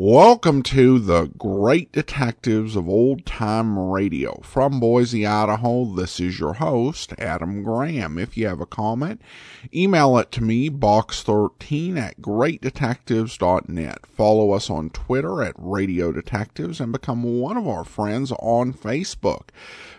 Welcome to the Great Detectives of Old Time Radio. From Boise, Idaho, this is your host, Adam Graham. If you have a comment, email it to me, box13@greatdetectives.net. Follow us on Twitter at Radio Detectives and become one of our friends on Facebook,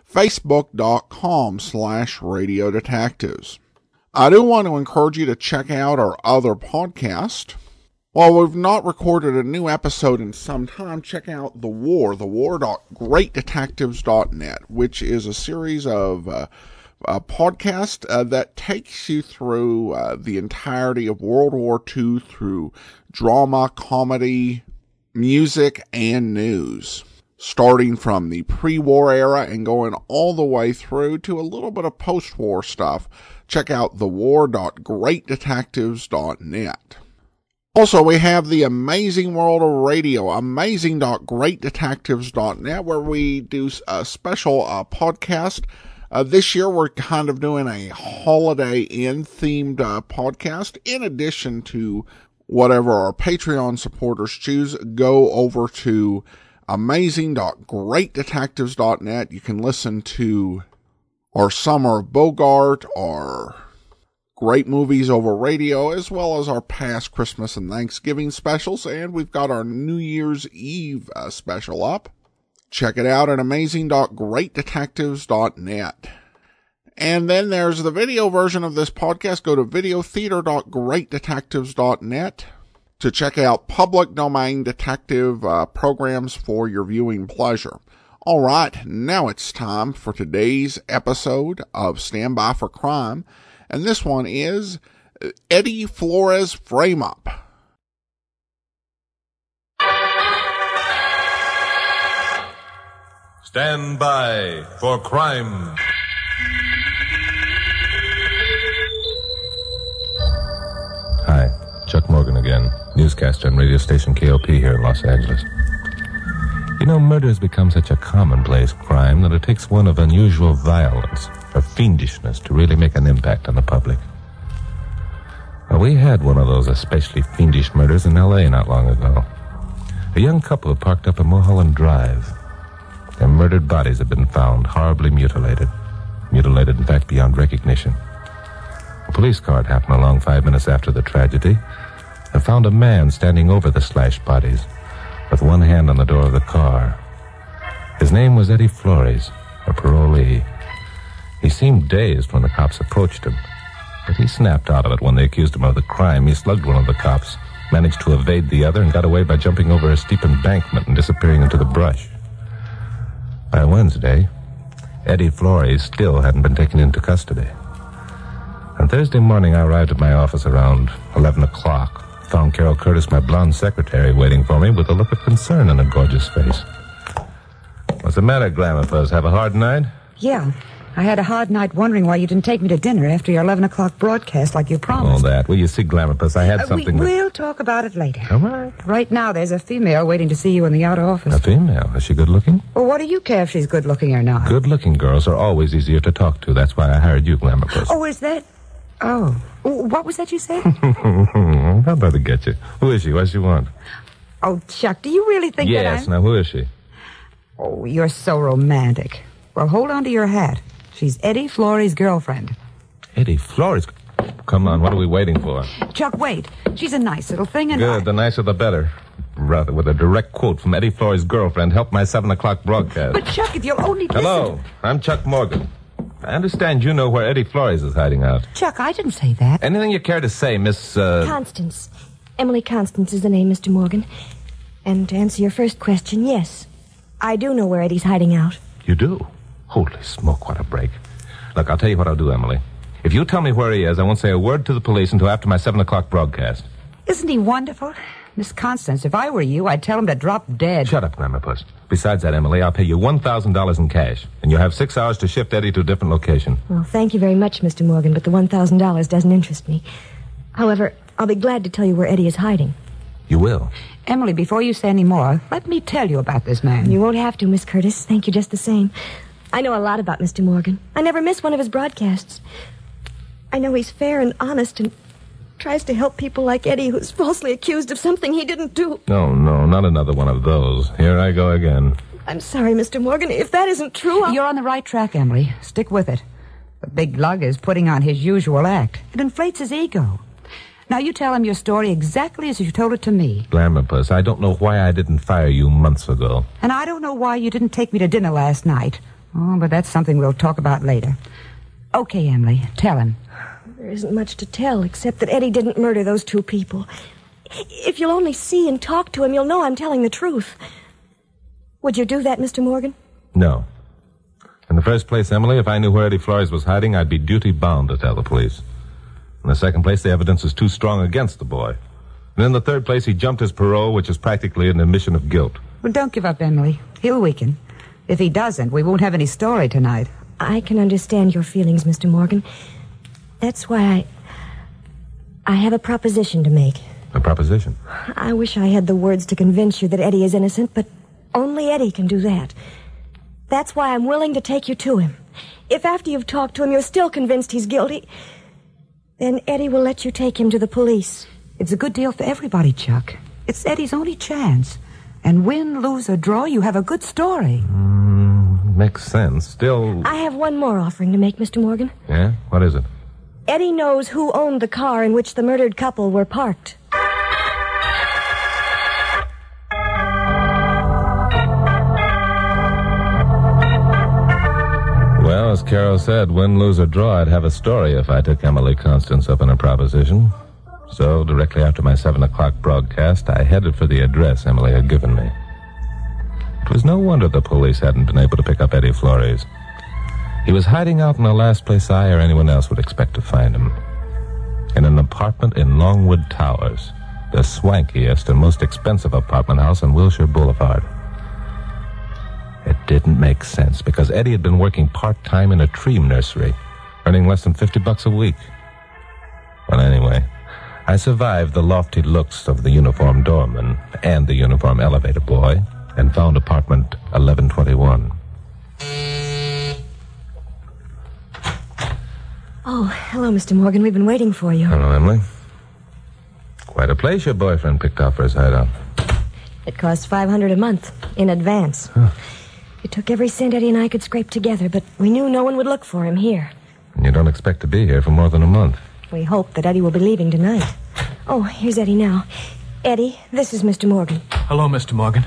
facebook.com/Radio Detectives. I do want to encourage you to check out our other podcast. While we've not recorded a new episode in some time, check out The War, thewar.greatdetectives.net, which is a series of a podcast that takes you through the entirety of World War II through drama, comedy, music, and news. Starting from the pre-war era and going all the way through to a little bit of post-war stuff. Check out thewar.greatdetectives.net. Also, we have the amazing world of radio, amazing.greatdetectives.net, where we do a special podcast. This year, we're kind of doing a Holiday Inn-themed podcast. In addition to whatever our Patreon supporters choose, go over to amazing.greatdetectives.net. You can listen to our Summer of Bogart, our great movies over radio, as well as our past Christmas and Thanksgiving specials, and we've got our New Year's Eve special up. Check it out at amazing.greatdetectives.net. And then there's the video version of this podcast. Go to videotheater.greatdetectives.net to check out public domain detective programs for your viewing pleasure. All right, now it's time for today's episode of Stand By for Crime. And this one is Eddie Flores Frame-Up. Stand by for crime. Hi, Chuck Morgan again, newscaster on radio station KOP here in Los Angeles. You know, murder has become such a commonplace crime that it takes one of unusual violence or fiendishness to really make an impact on the public. Well, we had one of those especially fiendish murders in L.A. not long ago. A young couple had parked up a Mulholland Drive. Their murdered bodies had been found, horribly mutilated. Mutilated, in fact, beyond recognition. A police car had happened along 5 minutes after the tragedy and found a man standing over the slashed bodies with one hand on the door of the car. His name was Eddie Flores, a parolee. He seemed dazed when the cops approached him, but he snapped out of it when they accused him of the crime. He slugged one of the cops, managed to evade the other, and got away by jumping over a steep embankment and disappearing into the brush. By Wednesday, Eddie Flores still hadn't been taken into custody. On Thursday morning, I arrived at my office around 11 o'clock. Found Carol Curtis, my blonde secretary, waiting for me with a look of concern on her gorgeous face. What's the matter, Glamourpuss? Have a hard night? Yeah. I had a hard night wondering why you didn't take me to dinner after your 11 o'clock broadcast like you promised. All that. Well, you see, Glamourpuss, I had something... We'll talk about it later. All right. Right now, there's a female waiting to see you in the outer office. A female? Is she good-looking? Well, what do you care if she's good-looking or not? Good-looking girls are always easier to talk to. That's why I hired you, Glamourpuss. Oh, is that... Oh. What was that you said? I'd rather get you. Who is she? What does she want? Oh, Chuck, do you really think that Yes, now who is she? Oh, you're so romantic. Well, hold on to your hat. She's Eddie Flores' girlfriend. Eddie Flores? Come on, what are we waiting for? Chuck, wait. She's a nice little thing and... Good, the nicer the better. Rather, with a direct quote from Eddie Flores' girlfriend, help my 7 o'clock broadcast. But, Chuck, if you'll only listen... Hello, I'm Chuck Morgan. I understand you know where Eddie Flores is hiding out. Chuck, I didn't say that. Anything you care to say, Miss, Constance. Emily Constance is the name, Mr. Morgan. And to answer your first question, yes. I do know where Eddie's hiding out. You do? Holy smoke, what a break. Look, I'll tell you what I'll do, Emily. If you tell me where he is, I won't say a word to the police until after my 7 o'clock broadcast. Isn't he wonderful? Miss Constance, if I were you, I'd tell him to drop dead. Shut up, Glamourpuss. Besides that, Emily, I'll pay you $1,000 in cash, and you'll have 6 hours to shift Eddie to a different location. Well, thank you very much, Mr. Morgan, but the $1,000 doesn't interest me. However, I'll be glad to tell you where Eddie is hiding. You will? Emily, before you say any more, let me tell you about this man. You won't have to, Miss Curtis. Thank you just the same. I know a lot about Mr. Morgan. I never miss one of his broadcasts. I know he's fair and honest and Tries to help people like Eddie, who's falsely accused of something he didn't do. No, not another one of those. Here I go again. I'm sorry, Mr. Morgan. If that isn't true, You're on the right track, Emily. Stick with it. The big lug is putting on his usual act. It inflates his ego. Now you tell him your story exactly as you told it to me. Glamourpuss, I don't know why I didn't fire you months ago. And I don't know why you didn't take me to dinner last night. Oh, but that's something we'll talk about later. Okay, Emily, tell him. There isn't much to tell, except that Eddie didn't murder those two people. If you'll only see and talk to him, you'll know I'm telling the truth. Would you do that, Mr. Morgan? No. In the first place, Emily, if I knew where Eddie Flores was hiding, I'd be duty-bound to tell the police. In the second place, the evidence is too strong against the boy. And in the third place, he jumped his parole, which is practically an admission of guilt. Well, don't give up, Emily. He'll weaken. If he doesn't, we won't have any story tonight. I can understand your feelings, Mr. Morgan. That's why I have a proposition to make. A proposition? I wish I had the words to convince you that Eddie is innocent, but only Eddie can do that. That's why I'm willing to take you to him. If after you've talked to him you're still convinced he's guilty, then Eddie will let you take him to the police. It's a good deal for everybody, Chuck. It's Eddie's only chance. And win, lose, or draw, you have a good story. Makes sense. Still... I have one more offering to make, Mr. Morgan. Yeah? What is it? Eddie knows who owned the car in which the murdered couple were parked. Well, as Carol said, win, lose, or draw, I'd have a story if I took Emily Constance up on a proposition. So, directly after my 7 o'clock broadcast, I headed for the address Emily had given me. It was no wonder the police hadn't been able to pick up Eddie Flores. He was hiding out in the last place I or anyone else would expect to find him. In an apartment in Longwood Towers, the swankiest and most expensive apartment house on Wilshire Boulevard. It didn't make sense because Eddie had been working part-time in a tree nursery, earning less than $50 a week. Well, anyway, I survived the lofty looks of the uniformed doorman and the uniform elevator boy and found apartment 1121. Oh, hello, Mr. Morgan. We've been waiting for you. Hello, Emily. Quite a place your boyfriend picked out for his hideout. It cost $500 a month in advance. Huh. It took every cent Eddie and I could scrape together, but we knew no one would look for him here. And you don't expect to be here for more than a month. We hope that Eddie will be leaving tonight. Oh, here's Eddie now. Eddie, this is Mr. Morgan. Hello, Mr. Morgan.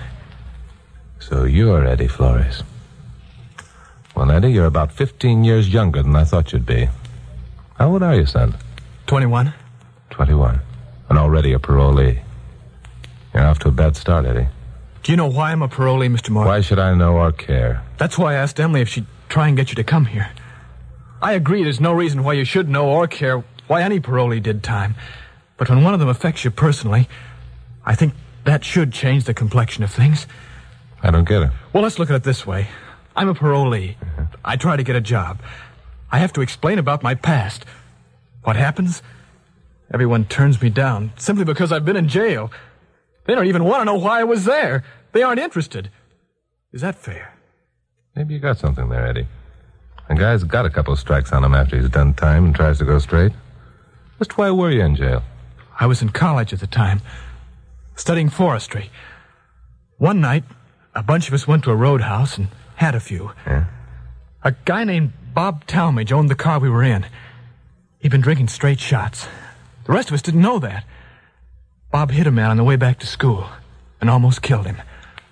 So you're Eddie Flores. Well, Eddie, you're about 15 years younger than I thought you'd be. How old are you, son? 21. 21. And already a parolee. You're off to a bad start, Eddie. Do you know why I'm a parolee, Mr. Morgan? Why should I know or care? That's why I asked Emily if she'd try and get you to come here. I agree there's no reason why you should know or care why any parolee did time. But when one of them affects you personally, I think that should change the complexion of things. I don't get it. Well, let's look at it this way. I'm a parolee. I try to get a job. I have to explain about my past. What happens? Everyone turns me down simply because I've been in jail. They don't even want to know why I was there. They aren't interested. Is that fair? Maybe you got something there, Eddie. A guy's got a couple of strikes on him after he's done time and tries to go straight. Just why were you in jail? I was in college at the time, studying forestry. One night, a bunch of us went to a roadhouse and had a few. Yeah? A guy named Bob Talmadge owned the car we were in. He'd been drinking straight shots. The rest of us didn't know that. Bob hit a man on the way back to school and almost killed him.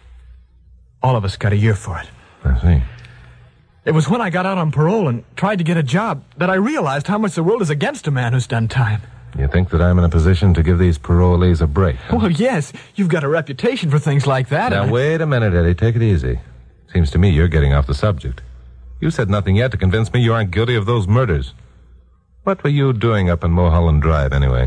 All of us got a year for it. I see. It was when I got out on parole and tried to get a job that I realized how much the world is against a man who's done time. You think that I'm in a position to give these parolees a break? Huh? Well, yes, you've got a reputation for things like that. Now, wait a minute, Eddie. Take it easy. Seems to me you're getting off the subject. You said nothing yet to convince me you aren't guilty of those murders. What were you doing up in Mulholland Drive, anyway?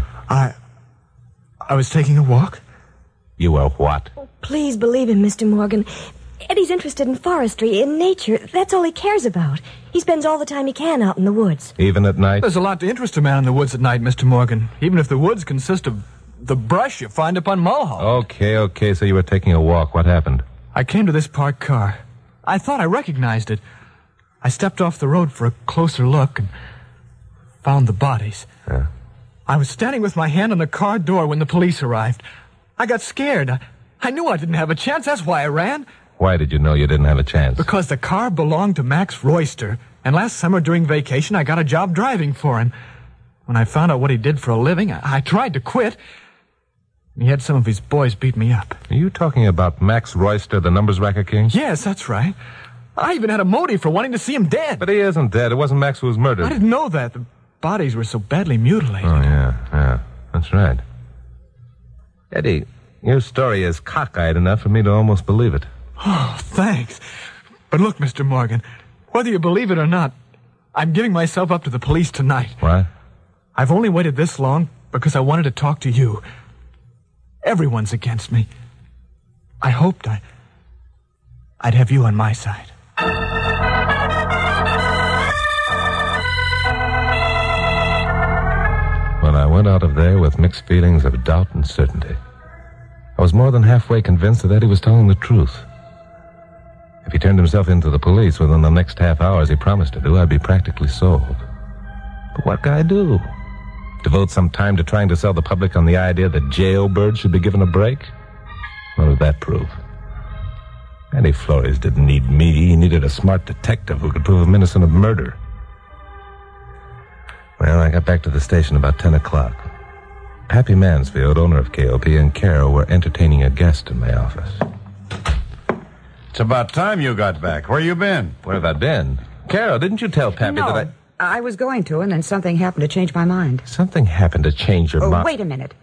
I was taking a walk. You were what? Oh, please believe him, Mr. Morgan. Eddie's interested in forestry, in nature. That's all he cares about. He spends all the time he can out in the woods. Even at night? There's a lot to interest a man in the woods at night, Mr. Morgan, even if the woods consist of the brush you find up on Mulholland. Okay, so you were taking a walk. What happened? I came to this parked car. I thought I recognized it. I stepped off the road for a closer look and found the bodies. Yeah. I was standing with my hand on the car door when the police arrived. I got scared. I knew I didn't have a chance. That's why I ran. Why did you know you didn't have a chance? Because the car belonged to Max Royster, and last summer during vacation I got a job driving for him. When I found out what he did for a living, I tried to quit. He had some of his boys beat me up. Are you talking about Max Royster, the numbers racket king? Yes, that's right. I even had a motive for wanting to see him dead. But he isn't dead. It wasn't Max who was murdered. I didn't know that. The bodies were so badly mutilated. Oh, yeah. That's right. Eddie, your story is cockeyed enough for me to almost believe it. Oh, thanks. But look, Mr. Morgan, whether you believe it or not, I'm giving myself up to the police tonight. What? I've only waited this long because I wanted to talk to you. Everyone's against me. I hoped I'd have you on my side. When I went out of there with mixed feelings of doubt and certainty, I was more than halfway convinced that Eddie was telling the truth. If he turned himself into the police within the next half hour as he promised to do, I'd be practically sold. But what could I do? Devote some time to trying to sell the public on the idea that jailbirds should be given a break? What would that prove? Eddie Flores didn't need me. He needed a smart detective who could prove him innocent of murder. Well, I got back to the station about 10 o'clock. Pappy Mansfield, owner of KOP, and Carol were entertaining a guest in my office. It's about time you got back. Where you been? Where have I been? Carol, didn't you tell Pappy No, that I was going to, and then something happened to change my mind. Something happened to change your mind. Wait a minute.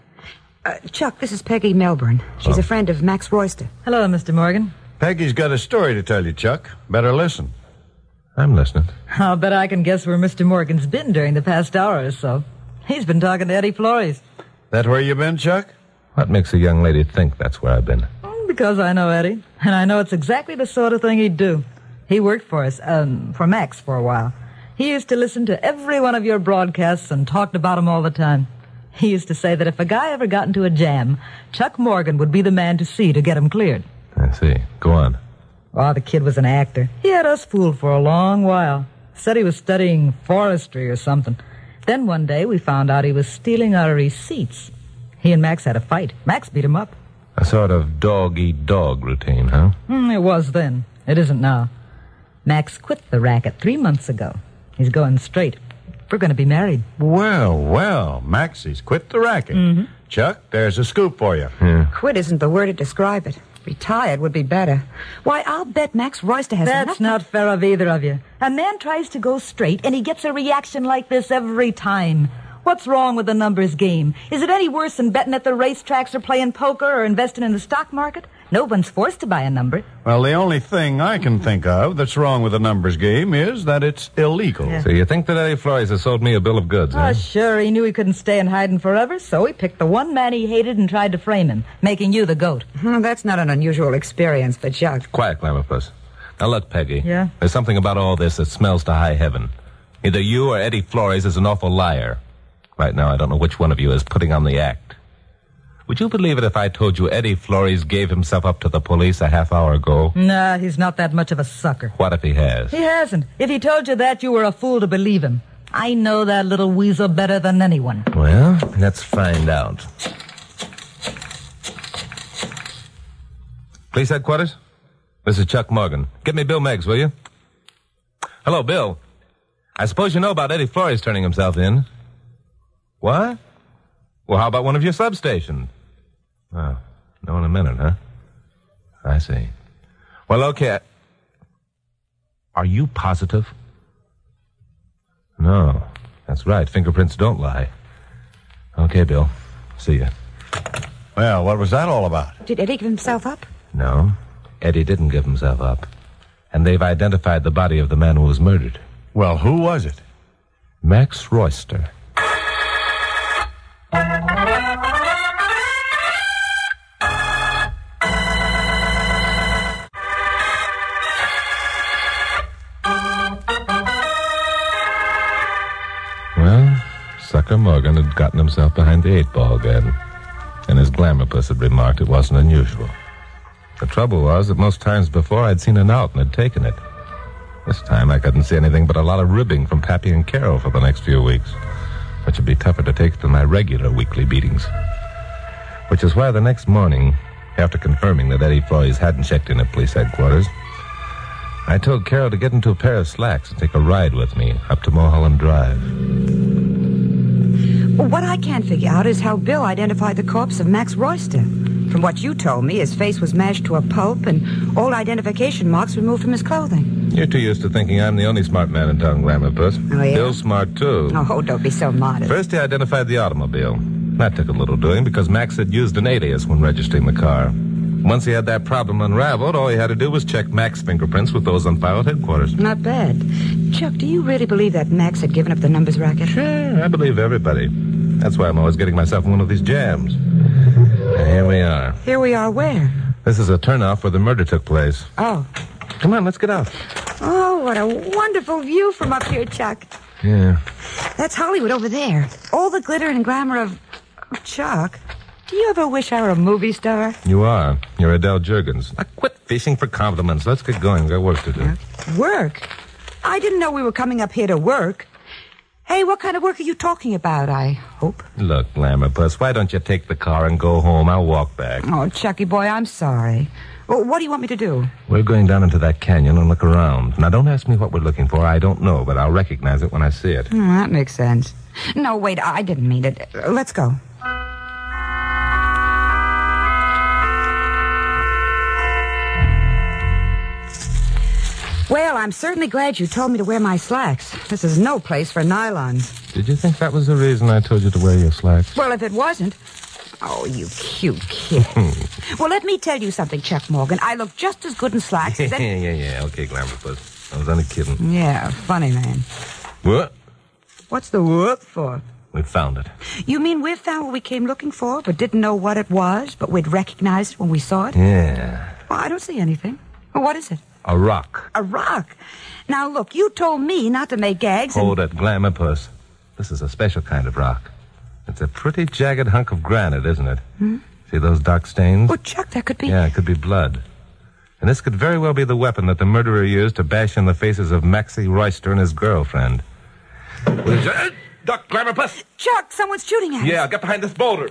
Chuck, this is Peggy Melbourne. She's a friend of Max Royster. Hello, Mr. Morgan. Peggy's got a story to tell you, Chuck. Better listen. I'm listening. I'll bet I can guess where Mr. Morgan's been during the past hour or so. He's been talking to Eddie Flores. That where you been, Chuck? What makes a young lady think that's where I've been? Because I know Eddie, and I know it's exactly the sort of thing he'd do. He worked for us, for Max for a while. He used to listen to every one of your broadcasts and talked about them all the time. He used to say that if a guy ever got into a jam, Chuck Morgan would be the man to see to get him cleared. I see. Go on. Oh, the kid was an actor. He had us fooled for a long while. Said he was studying forestry or something. Then one day we found out he was stealing our receipts. He and Max had a fight. Max beat him up. A sort of dog-eat-dog routine, huh? It was then. It isn't now. Max quit the racket 3 months ago. He's going straight. We're going to be married. Well, Maxie's quit the racket. Mm-hmm. Chuck, there's a scoop for you. Yeah. Quit isn't the word to describe it. Retired would be better. Why, I'll bet Max Royster has That's not fair of either of you. A man tries to go straight, and he gets a reaction like this every time. What's wrong with the numbers game? Is it any worse than betting at the racetracks or playing poker or investing in the stock market? No one's forced to buy a number. Well, the only thing I can think of that's wrong with the numbers game is that it's illegal. Yeah. So you think that Eddie Flores has sold me a bill of goods, huh? Oh, sure. He knew he couldn't stay in hiding forever, so he picked the one man he hated and tried to frame him, making you the goat. That's not an unusual experience for Chuck. Quiet, Glamourpuss. Now look, Peggy. Yeah? There's something about all this that smells to high heaven. Either you or Eddie Flores is an awful liar. Right now, I don't know which one of you is putting on the act. Would you believe it if I told you Eddie Flores gave himself up to the police a half hour ago? Nah, he's not that much of a sucker. What if he has? He hasn't. If he told you that, you were a fool to believe him. I know that little weasel better than anyone. Well, let's find out. Police headquarters? This is Chuck Morgan. Get me Bill Meggs, will you? Hello, Bill. I suppose you know about Eddie Flores turning himself in. What? Well, how about one of your substations? Oh, no in a minute, huh? I see. Well, okay. Are you positive? No, that's right. Fingerprints don't lie. Okay, Bill. See ya. Well, what was that all about? Did Eddie give himself up? No, Eddie didn't give himself up. And they've identified the body of the man who was murdered. Well, who was it? Max Royster. Well, Sucker Morgan had gotten himself behind the 8-ball again, and his Glamourpuss had remarked it wasn't unusual. The trouble was that most times before I'd seen it out and had taken it. This time I couldn't see anything but a lot of ribbing from Pappy and Carol for the next few weeks. which would be tougher to take than my regular weekly beatings. Which is why the next morning, after confirming that Eddie Floyd hadn't checked in at police headquarters, I told Carol to get into a pair of slacks and take a ride with me up to Mulholland Drive. What I can't figure out is how Bill identified the corpse of Max Royster. From what you told me, his face was mashed to a pulp and all identification marks removed from his clothing. You're too used to thinking I'm the only smart man in town, Glamour Puss. Oh, yeah? Bill's smart, too. Oh, don't be so modest. First, he identified the automobile. That took a little doing because Max had used an alias when registering the car. Once he had that problem unraveled, all he had to do was check Max's fingerprints with those on file at headquarters. Not bad. Chuck, do you really believe that Max had given up the numbers racket? Sure, I believe everybody. That's why I'm always getting myself in one of these jams. And here we are. Here we are where? This is a turnoff where the murder took place. Oh. Come on, let's get out. Oh, what a wonderful view from up here, Chuck. Yeah. That's Hollywood over there. All the glitter and glamour of... Chuck, do you ever wish I were a movie star? You are. You're Adele Jurgens. Now quit fishing for compliments. Let's get going. We've got work to do. Work? I didn't know we were coming up here to work. Hey, what kind of work are you talking about, I hope? Look, Glamour Puss, why don't you take the car and go home? I'll walk back. Oh, Chucky boy, I'm sorry. Well, what do you want me to do? We're going down into that canyon and look around. Now, don't ask me what we're looking for. I don't know, but I'll recognize it when I see it. That makes sense. No, wait, I didn't mean it. Let's go. Well, I'm certainly glad you told me to wear my slacks. This is no place for nylons. Did you think that was the reason I told you to wear your slacks? Well, if it wasn't... Oh, you cute kid. Well, let me tell you something, Chuck Morgan. I look just as good in slacks as... Yeah. Okay, Glamour Puss. I was only kidding. Yeah, funny man. What? What's the what for? We found it. You mean we found what we came looking for, but didn't know what it was, but we'd recognize it when we saw it? Yeah. Well, I don't see anything. Well, what is it? A rock. A rock? Now, look, you told me not to make gags and... Hold it, Glamour Puss. This is a special kind of rock. It's a pretty jagged hunk of granite, isn't it? See those dark stains? Well, Chuck, that could be... Yeah, it could be blood. And this could very well be the weapon that the murderer used to bash in the faces of Maxie Royster and his girlfriend. Duck, Glamour Puss! Chuck, someone's shooting at us. Yeah, get behind this boulder.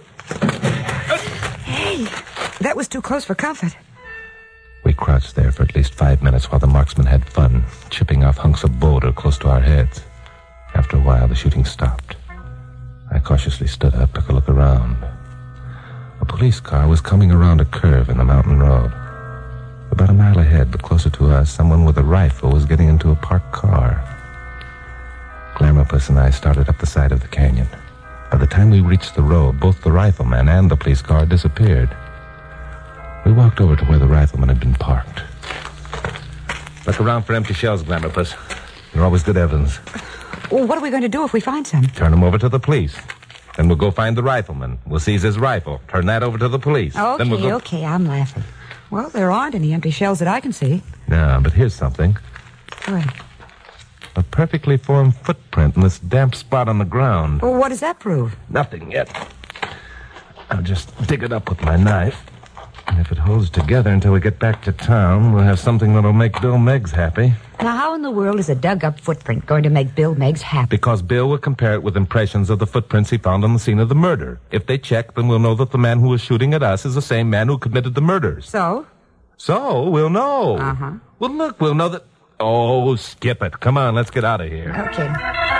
Hey, that was too close for comfort. We crouched there for at least 5 minutes while the marksman had fun, chipping off hunks of boulder close to our heads. After a while, the shooting stopped. I cautiously stood up, took a look around. A police car was coming around a curve in the mountain road. About a mile ahead, but closer to us, someone with a rifle was getting into a parked car. Glamour Puss and I started up the side of the canyon. By the time we reached the road, both the rifleman and the police car disappeared. We walked over to where the rifleman had been parked. Look around for empty shells, Glamour Puss. They're always good evidence. Well, what are we going to do if we find some? Turn them over to the police. Then we'll go find the rifleman. We'll seize his rifle. Turn that over to the police. Then we'll Okay, I'm laughing. Well, there aren't any empty shells that I can see. No, but here's something. What? A perfectly formed footprint in this damp spot on the ground. Well, what does that prove? Nothing yet. I'll just dig it up with my knife. And if it holds together until we get back to town, we'll have something that'll make Bill Meggs happy. Now, how in the world is a dug-up footprint going to make Bill Meggs happy? Because Bill will compare it with impressions of the footprints he found on the scene of the murder. If they check, then we'll know that the man who was shooting at us is the same man who committed the murders. So? So, we'll know. Uh-huh. Well, look, we'll know that... Oh, skip it. Come on, let's get out of here. Okay.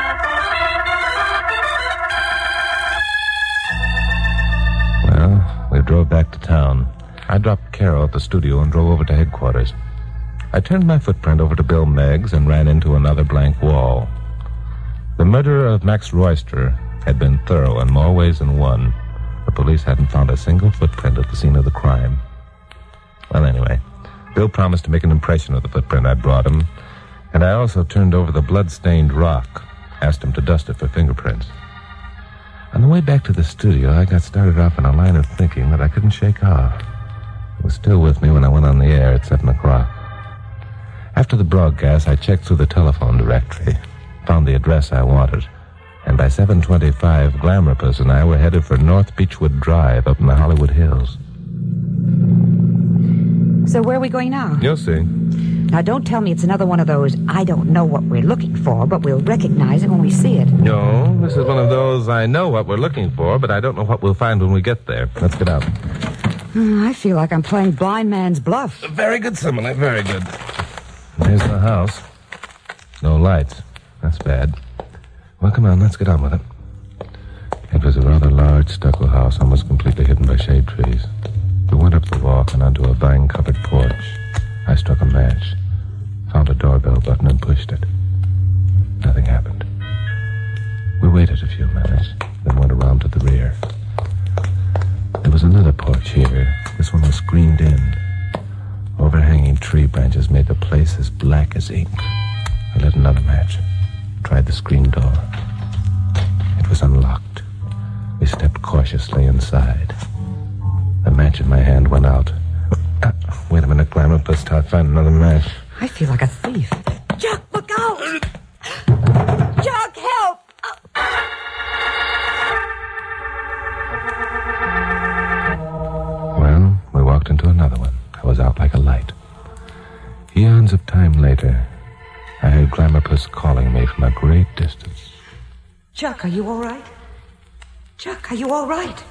Well, we drove back to town. I dropped Carol at the studio and drove over to headquarters. I turned my footprint over to Bill Meggs and ran into another blank wall. The murderer of Max Royster had been thorough in more ways than one. The police hadn't found a single footprint at the scene of the crime. Well, anyway, Bill promised to make an impression of the footprint I brought him, and I also turned over the blood-stained rock, asked him to dust it for fingerprints. On the way back to the studio, I got started off in a line of thinking that I couldn't shake off. It was still with me when I went on the air at 7 o'clock. After the broadcast, I checked through the telephone directory, found the address I wanted, and by 7:25, Glamour Puss and I were headed for North Beechwood Drive up in the Hollywood Hills. So where are we going now? You'll see. Now, don't tell me it's another one of those, I don't know what we're looking for, but we'll recognize it when we see it. No, this is one of those, I know what we're looking for, but I don't know what we'll find when we get there. Let's get out. I feel like I'm playing blind man's bluff. Very good, Simile, very good. There's the house. No lights. That's bad. Well, come on, let's get on with it. It was a rather large stucco house, almost completely hidden by shade trees. We went up the walk and onto a vine-covered porch. I struck a match, found a doorbell button, and pushed it. Nothing happened. We waited a few minutes, then went around to the rear. There was another porch here. This one was screened in. Overhanging tree branches made the place as black as ink. I lit another match, tried the screen door. It was unlocked. We stepped cautiously inside. The match in my hand went out. Wait a minute, Glamour. Let's find another match. I feel like a thief. Chuck, look out! Chuck, help! Well, we walked into another one. I was out like a light. Eons of time later, I heard Glamourpuss calling me from a great distance. Chuck, are you all right? Chuck, are you all right?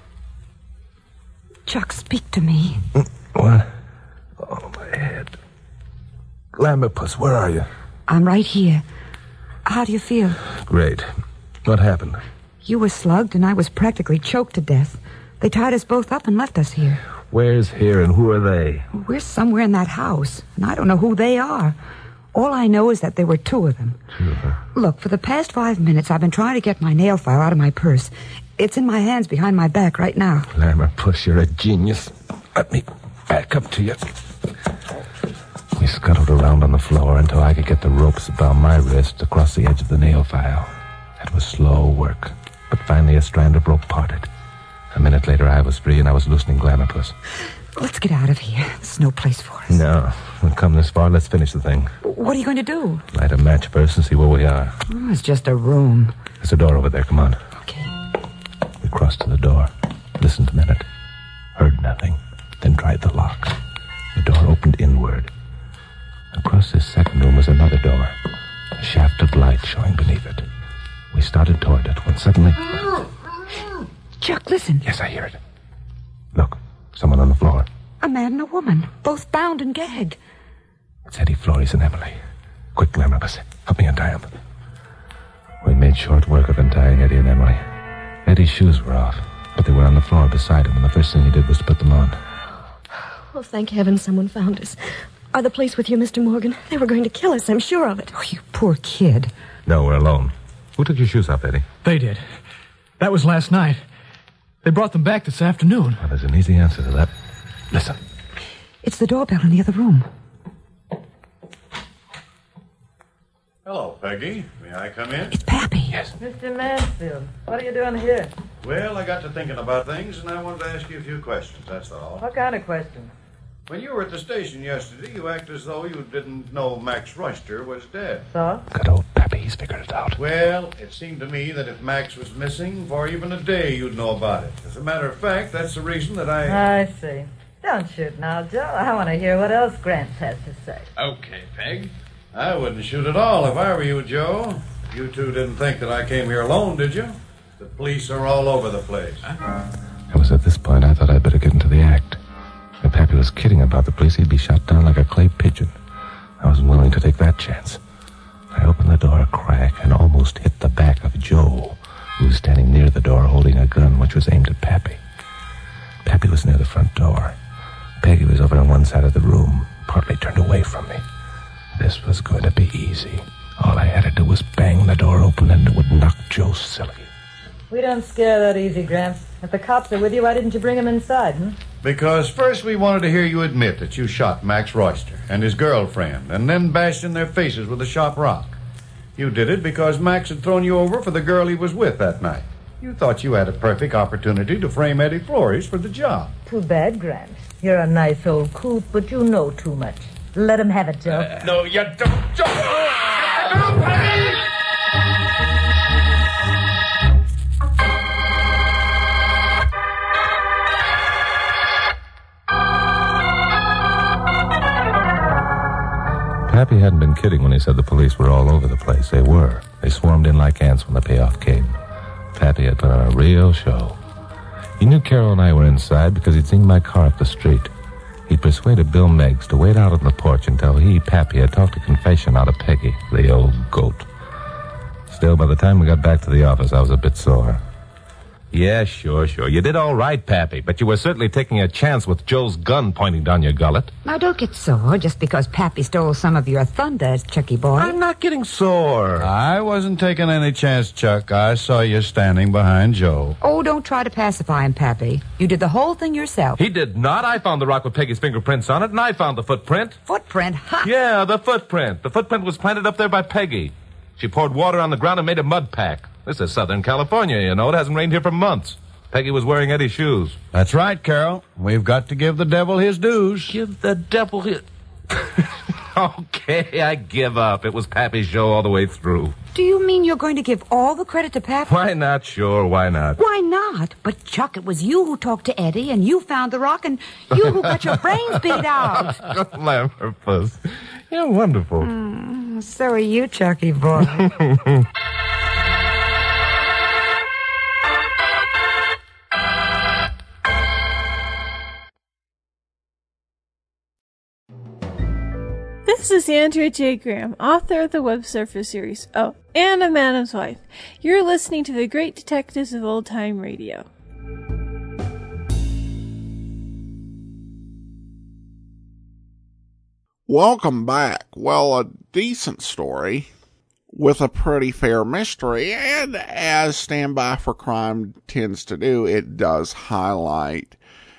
Chuck, speak to me. What? Oh, my head. Glamourpuss, where are you? I'm right here. How do you feel? Great. What happened? You were slugged and I was practically choked to death. They tied us both up and left us here. Where's here and who are they? We're somewhere in that house, and I don't know who they are. All I know is that there were two of them. Two of them? Look, for the past 5 minutes, I've been trying to get my nail file out of my purse. It's in my hands behind my back right now. Glamourpuss, you're a genius. Let me back up to you. We scuttled around on the floor until I could get the ropes about my wrists across the edge of the nail file. It was slow work, but finally a strand of rope parted. A minute later, I was free, and I was loosening Glamourpuss. Let's get out of here. There's no place for us. No. We've come this far. Let's finish the thing. What are you going to do? Light a match first and see where we are. Oh, it's just a room. There's a door over there. Come on. Okay. We crossed to the door. Listened a minute. Heard nothing. Then tried the lock. The door opened inward. Across this second room was another door. A shaft of light showing beneath it. We started toward it when suddenly... Chuck, listen. Yes, I hear it. Look, someone on the floor. A man and a woman, both bound and gagged. It's Eddie Flores and Emily. Quick, Glamourpuss, help me untie them. We made short work of untying Eddie and Emily. Eddie's shoes were off, but they were on the floor beside him, and the first thing he did was to put them on. Oh, thank heaven someone found us. Are the police with you, Mr. Morgan? They were going to kill us, I'm sure of it. Oh, you poor kid. No, we're alone. Who took your shoes off, Eddie? They did. That was last night. They brought them back this afternoon. Well, there's an easy answer to that. Listen. It's the doorbell in the other room. Hello, Peggy. May I come in? It's Pappy. Yes. Mr. Mansfield, what are you doing here? Well, I got to thinking about things, and I wanted to ask you a few questions, that's all. What kind of questions? When you were at the station yesterday, you acted as though you didn't know Max Royster was dead. So? Good old Pappy, he's figured it out. Well, it seemed to me that if Max was missing for even a day, you'd know about it. As a matter of fact, that's the reason that I see. Don't shoot now, Joe. I want to hear what else Grant has to say. Okay, Peg. I wouldn't shoot at all if I were you, Joe. You two didn't think that I came here alone, did you? The police are all over the place. It was at this point I thought I'd better get into the act. If Pappy was kidding about the police, he'd be shot down like a clay pigeon. I wasn't willing to take that chance. I opened the door a crack and almost hit the back of Joe, who was standing near the door holding a gun which was aimed at Pappy. Pappy was near the front door. Peggy was over on one side of the room, partly turned away from me. This was going to be easy. All I had to do was bang the door open and it would knock Joe silly. We don't scare that easy, Gramps. If the cops are with you, why didn't you bring them inside, Because first we wanted to hear you admit that you shot Max Royster and his girlfriend, and then bashed in their faces with a sharp rock. You did it because Max had thrown you over for the girl he was with that night. You thought you had a perfect opportunity to frame Eddie Flores for the job. Too bad, Gramps. You're a nice old coot, but you know too much. Let him have it, Joe. No, you don't. Joe! Pappy hadn't been kidding when he said the police were all over the place. They were. They swarmed in like ants when the payoff came. Pappy had put on a real show. He knew Carol and I were inside because he'd seen my car up the street. He'd persuaded Bill Meigs to wait out on the porch until he, Pappy, had talked a confession out of Peggy, the old goat. Still, by the time we got back to the office, I was a bit sore. Yeah, sure. You did all right, Pappy, but you were certainly taking a chance with Joe's gun pointing down your gullet. Now, don't get sore just because Pappy stole some of your thunder, Chucky boy. I'm not getting sore. I wasn't taking any chance, Chuck. I saw you standing behind Joe. Oh, don't try to pacify him, Pappy. You did the whole thing yourself. He did not. I found the rock with Peggy's fingerprints on it, and I found the footprint. Footprint? Ha! Yeah, the footprint. The footprint was planted up there by Peggy. She poured water on the ground and made a mud pack. This is Southern California, you know. It hasn't rained here for months. Peggy was wearing Eddie's shoes. That's right, Carol. We've got to give the devil his dues. Give the devil his... Okay, I give up. It was Pappy's show all the way through. Do you mean you're going to give all the credit to Pappy? Why not? Sure, why not? Why not? But, Chuck, it was you who talked to Eddie, and you found the rock, and you who got your brains beat out. Lammerfuss. You're wonderful. So are you, Chucky boy. This is Andrea J. Graham, author of the Web Surfer series. Oh, and a Madam's Wife. You're listening to the Great Detectives of Old Time Radio. Welcome back. Well, a decent story with a pretty fair mystery, and as Stand By for Crime tends to do, it does highlight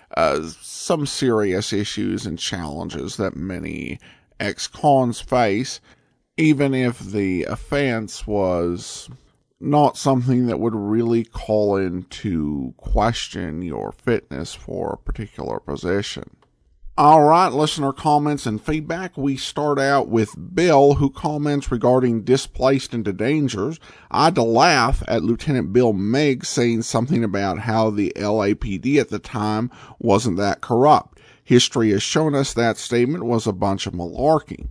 some serious issues and challenges that many ex-cons face, even if the offense was not something that would really call into question your fitness for a particular position. All right, listener comments and feedback. We start out with Bill, who comments regarding Displaced into Dangers. I had to laugh at Lieutenant Bill Meigs saying something about how the LAPD at the time wasn't that corrupt. History has shown us that statement was a bunch of malarkey.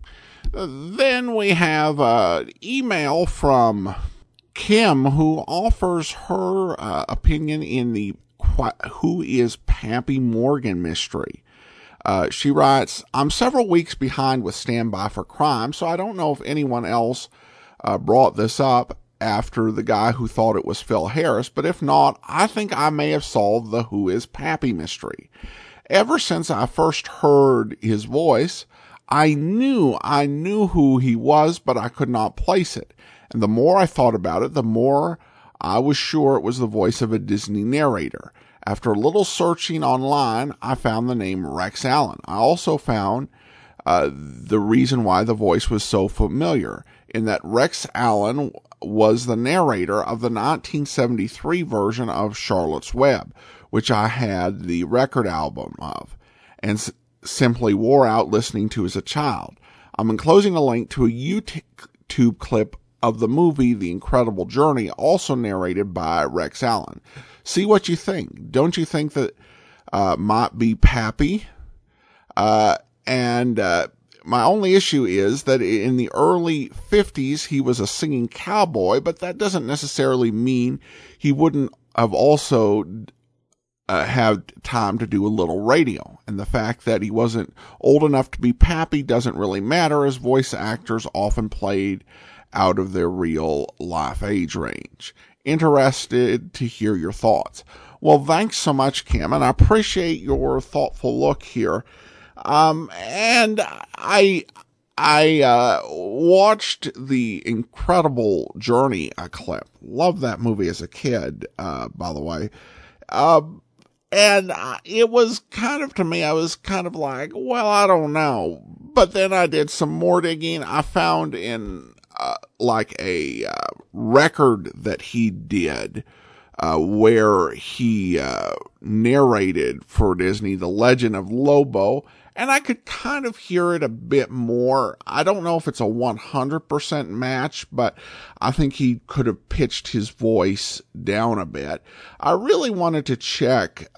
Then we have an email from Kim, who offers her opinion in the Who is Pappy Morgan mystery. She writes, I'm several weeks behind with Stand By for Crime, so I don't know if anyone else brought this up after the guy who thought it was Phil Harris, but if not, I think I may have solved the Who is Pappy mystery. Ever since I first heard his voice, I knew who he was, but I could not place it. And the more I thought about it, the more I was sure it was the voice of a Disney narrator. After a little searching online, I found the name Rex Allen. I also found the reason why the voice was so familiar, in that Rex Allen was the narrator of the 1973 version of Charlotte's Web, which I had the record album of, and simply wore out listening to as a child. I'm enclosing a link to a YouTube clip of the movie The Incredible Journey, also narrated by Rex Allen. See what you think. Don't you think that might be Pappy? And my only issue is that in the early 50s, he was a singing cowboy, but that doesn't necessarily mean he wouldn't have also had time to do a little radio. And the fact that he wasn't old enough to be Pappy doesn't really matter, as voice actors often played out of their real life age range. Interested to hear your thoughts. Well, thanks so much, Kim, and I appreciate your thoughtful look here. And I watched The Incredible Journey clip. Loved that movie as a kid, by the way. And it was kind of, to me, I was kind of like, well, I don't know. But then I did some more digging. I found in like a record that he did where he narrated for Disney The Legend of Lobo, And I could kind of hear it a bit more. I don't know if it's a 100% match, but I think he could have pitched his voice down a bit. I really wanted to check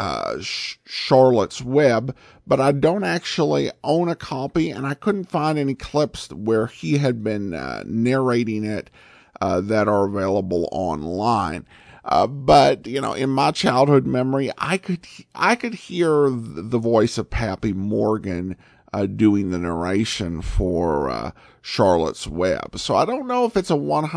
Charlotte's Web, but I don't actually own a copy, and I couldn't find any clips where he had been narrating it that are available online. But, in my childhood memory, I could hear the voice of Pappy Morgan, doing the narration for, Charlotte's Web. So I don't know if it's a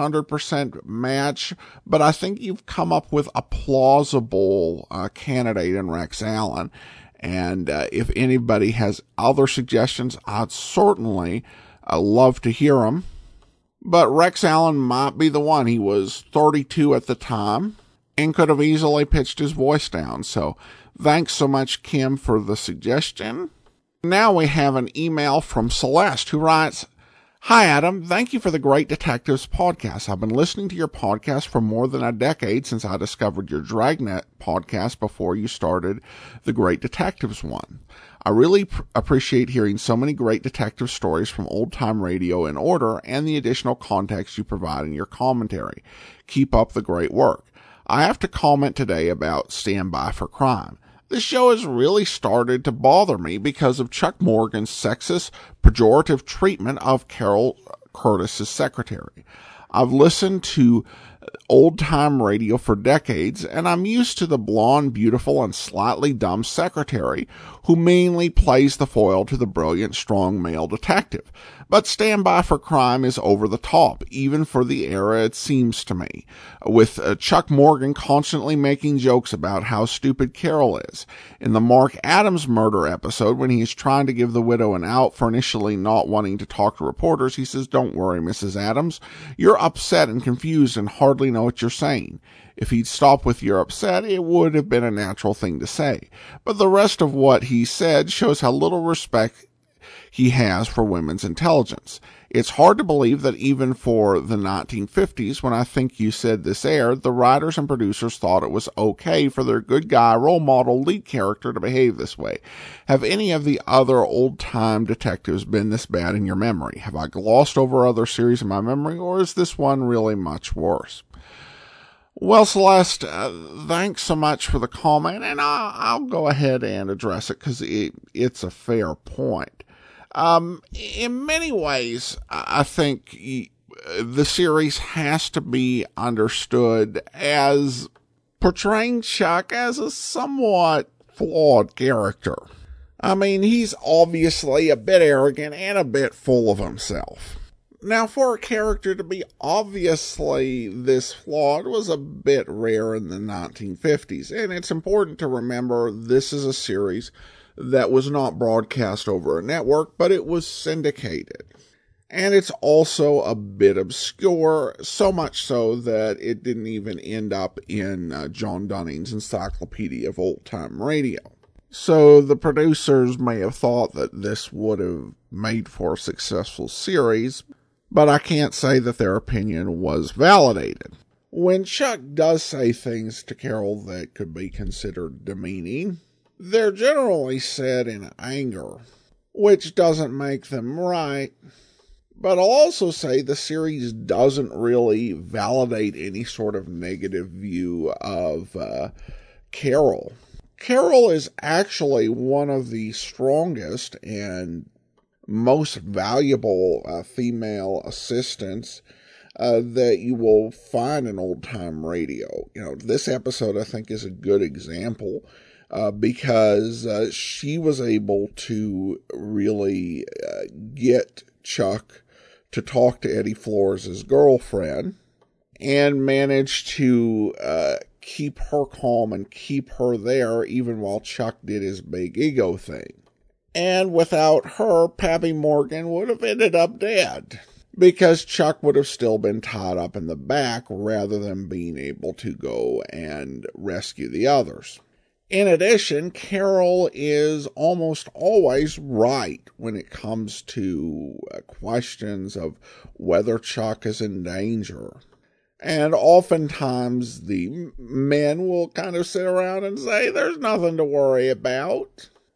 100% match, but I think you've come up with a plausible, candidate in Rex Allen. And, if anybody has other suggestions, I'd certainly, love to hear them. But Rex Allen might be the one. He was 32 at the time and could have easily pitched his voice down. So thanks so much, Kim, for the suggestion. Now we have an email from Celeste, who writes, "Hi, Adam. Thank you for the Great Detectives podcast. I've been listening to your podcast for more than a decade since I discovered your Dragnet podcast before you started the Great Detectives one. I really appreciate hearing so many great detective stories from old-time radio in order and the additional context you provide in your commentary. Keep up the great work. I have to comment today about Stand By for Crime. This show has really started to bother me because of Chuck Morgan's sexist, pejorative treatment of Carol Curtis's secretary. I've listened to old-time radio for decades, and I'm used to the blonde, beautiful, and slightly dumb secretary who mainly plays the foil to the brilliant, strong male detective. But Stand By for Crime is over the top, even for the era, it seems to me, with Chuck Morgan constantly making jokes about how stupid Carol is. In the Mark Adams murder episode, when he is trying to give the widow an out for initially not wanting to talk to reporters, he says, "Don't worry, Mrs. Adams. You're upset and confused and hardly know what you're saying." If he'd stopped with "you're upset," it would have been a natural thing to say. But the rest of what he said shows how little respect he has for women's intelligence. It's hard to believe that even for the 1950s, when I think you said this aired, the writers and producers thought it was okay for their good guy, role model, lead character to behave this way. Have any of the other old-time detectives been this bad in your memory? Have I glossed over other series in my memory, or is this one really much worse? Well, Celeste, thanks so much for the comment, and I'll go ahead and address it because it's a fair point. In many ways, I think the series has to be understood as portraying Chuck as a somewhat flawed character. I mean, he's obviously a bit arrogant and a bit full of himself. Now, for a character to be obviously this flawed was a bit rare in the 1950s, and it's important to remember this is a series that was not broadcast over a network, but it was syndicated. And it's also a bit obscure, so much so that it didn't even end up in John Dunning's Encyclopedia of Old-Time Radio. So the producers may have thought that this would have made for a successful series, but I can't say that their opinion was validated. When Chuck does say things to Carol that could be considered demeaning, they're generally said in anger, which doesn't make them right. But I'll also say the series doesn't really validate any sort of negative view of Carol. Carol is actually one of the strongest and most valuable female assistants that you will find in old-time radio. This episode, I think, is a good example because she was able to really get Chuck to talk to Eddie Flores' girlfriend and managed to keep her calm and keep her there even while Chuck did his big ego thing. And without her, Pappy Morgan would have ended up dead because Chuck would have still been tied up in the back rather than being able to go and rescue the others. In addition, Carol is almost always right when it comes to questions of whether Chuck is in danger. And oftentimes the men will kind of sit around and say, there's nothing to worry about.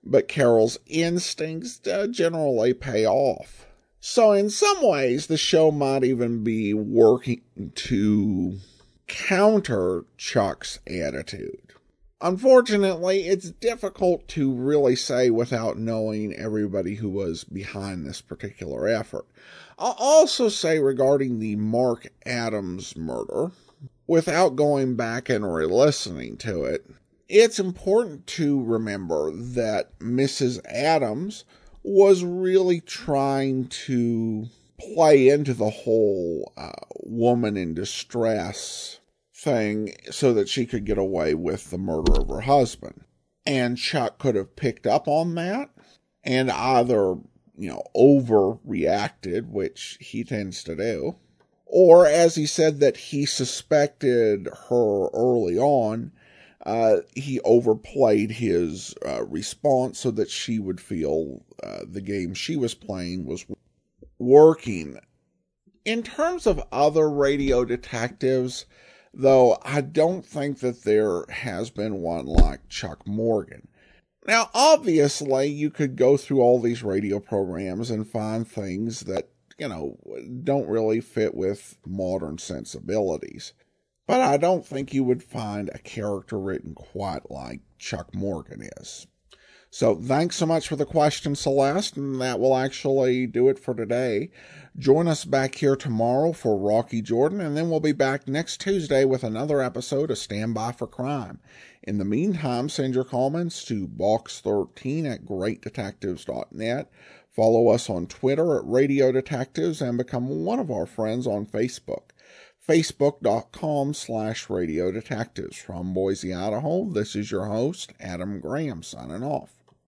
but Carol's instincts generally pay off. So in some ways, the show might even be working to counter Chuck's attitude. Unfortunately, it's difficult to really say without knowing everybody who was behind this particular effort. I'll also say regarding the Mark Adams murder, without going back and re-listening to it, it's important to remember that Mrs. Adams was really trying to play into the whole woman in distress thing so that she could get away with the murder of her husband. And Chuck could have picked up on that and either, overreacted, which he tends to do, or as he said that he suspected her early on, he overplayed his response so that she would feel the game she was playing was working. In terms of other radio detectives, though, I don't think that there has been one like Chuck Morgan. Now, obviously, you could go through all these radio programs and find things that, don't really fit with modern sensibilities. But I don't think you would find a character written quite like Chuck Morgan is. So thanks so much for the question, Celeste, and that will actually do it for today. Join us back here tomorrow for Rocky Jordan, and then we'll be back next Tuesday with another episode of Stand By for Crime. In the meantime, send your comments to box13@greatdetectives.net. Follow us on Twitter @Radio Detectives and become one of our friends on Facebook. Facebook.com/Radio Detectives. From Boise, Idaho, this is your host, Adam Graham, signing off.